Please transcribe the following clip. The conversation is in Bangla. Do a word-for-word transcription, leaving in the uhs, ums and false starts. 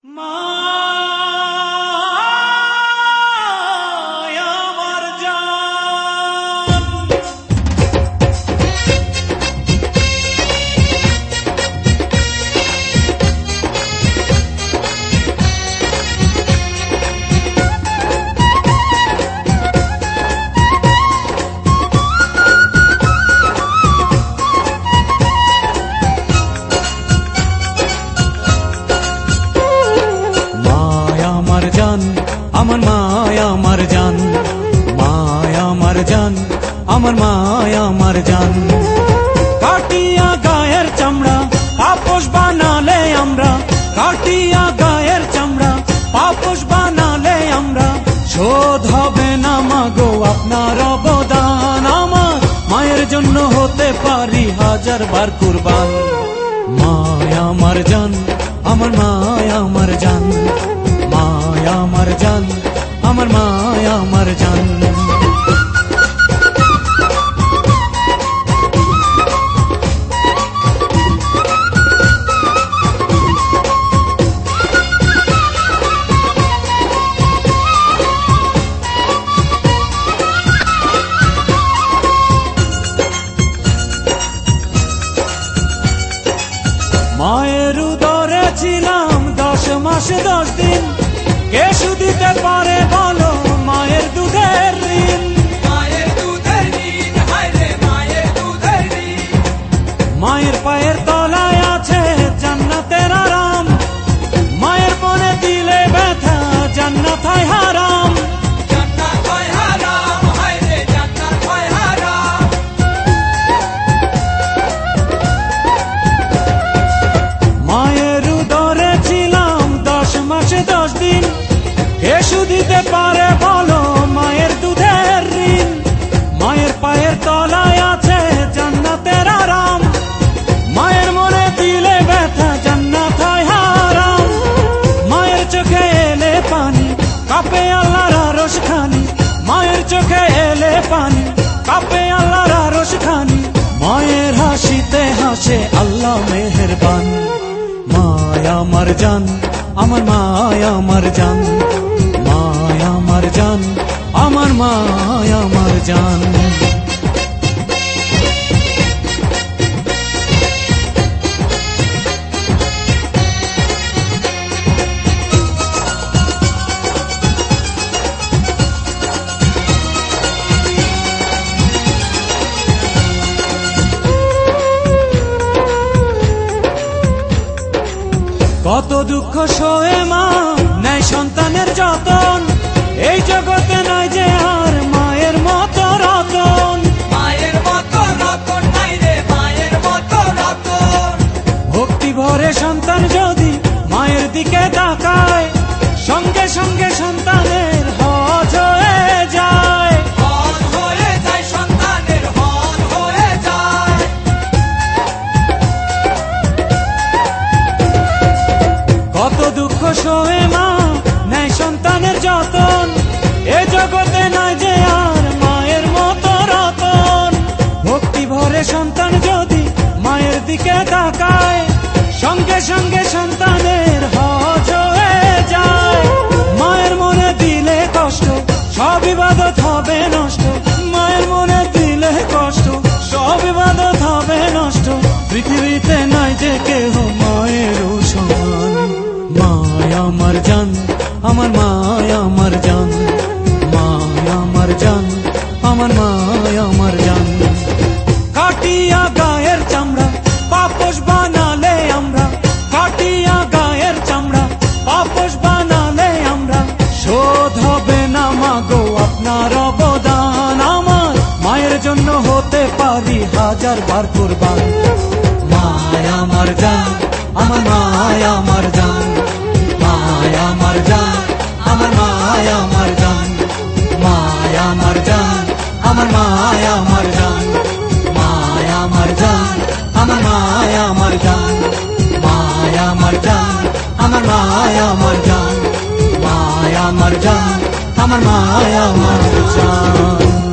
আমার মায়া আমার জান, মায়া আমার জান, আমার মায়া আমার জান। কাটিয়া গায়ের চামড়া পাপোশ বানালে আমরা, কাটিয়া গায়ের চামড়া পাপোশ বানালে আমরা, শোধ হবে না মাগো আপনার অবদান। আমার মায়ের জন্য হতে পারি হাজার বার কুরবান। মায়া আমার জান, আমার মায়া আমার জান, মায়া আমার জান, আমার মায়া আমার জান। মায়ের উদরে ছিলাম দশ মাস দশ দিন, কে শুধিতে পারে বলো মায়ের দুধের ঋণ। মায়ের দুধের ঋণ, হায় রে মায়ের দুধের ঋণ। মায়ের পায়ের তলায় আছে জান্নাতের আরাম, মায়ের মনে দিলে ব্যথা জান্নাত হয় হারাম। জান্নাত হয় হারাম, হায় রে জান্নাত হয় হারাম। মায়ের উদরে ছিলাম দশ মাসে দশ দিন, কে শুধিতে পারে বলো মায়ের দুধের ঋণ। মায়ের পায়ের তলায় আছে জান্নাতের আরাম, মায়ের মনে দিলে ব্যথা জান্নাত হয় হারাম। মায়ের চোখে এলে পানি কাঁপে আল্লাহর আরশ খানি, মায়ের চোখে এলে পানি কাঁপে আল্লাহর আরশ খানি। মায়ের হাসিতে হাসে আল্লাহ মেহেরবান। মায়া আমার জান, আমার মায়া আমার জান, মায়া আমার জান, আমার মায়া আমার জান। কত দুঃখ সয়ে মা নেয় সন্তানের যতন, এই জগতে নাই যে আর মায়ের মতো রতন। মায়ের মতো রতন নাই রে মায়ের মতো রতন। ভক্তি ভরে সন্তান যদি মায়ের দিকে তাকায়, সঙ্গে সঙ্গে সন্তানের হজ হয়ে যায়। হজ হয়ে যায় সন্তানের, হজ হয়ে যায়। কত দুঃখ সয়ে মা নেয় সন্তানের যতন, এ জগতে নাই যে আর মায়ের মতো রতন। ভক্তি ভরে সন্তান যদি মায়ের দিকে তাকায়, সঙ্গে সঙ্গে সন্তানের হজ হয়ে যায়। মায়ের মনে দিলে কষ্ট সব ইবাদত হবে নষ্ট, মায়ের মনে দিলে কষ্ট সব ইবাদত হবে নষ্ট। পৃথিবীতে নাই যে কেহ মায়ের সমান। মায়া আমার জান, আমার মায়া আমার জান, মায়া আমার জান, আমার মায়া আমার জান। কাটিয়া গায়ের চামড়া পাপোশ বানালে আমরা, কাটিয়া গায়ের চামড়া পাপোশ বানালে আমরা, শোধ হবে না মাগো আপনার অবদান। আমার মায়ের জন্য হতে পারি হাজার বার কুরবান। মায়া আমার জান, আমার মায়া আমার জান, মায়া আমার জান, আমার মায়া আমার জান, মায়া আমার জান, আমার মায়া আমার জান, মায়া আমার জান, আমার মায়া আমার জান, মায়া আমার জান, আমার মায়া আমার জান, মায়া আমার জান, আমার মায়া আমার জান।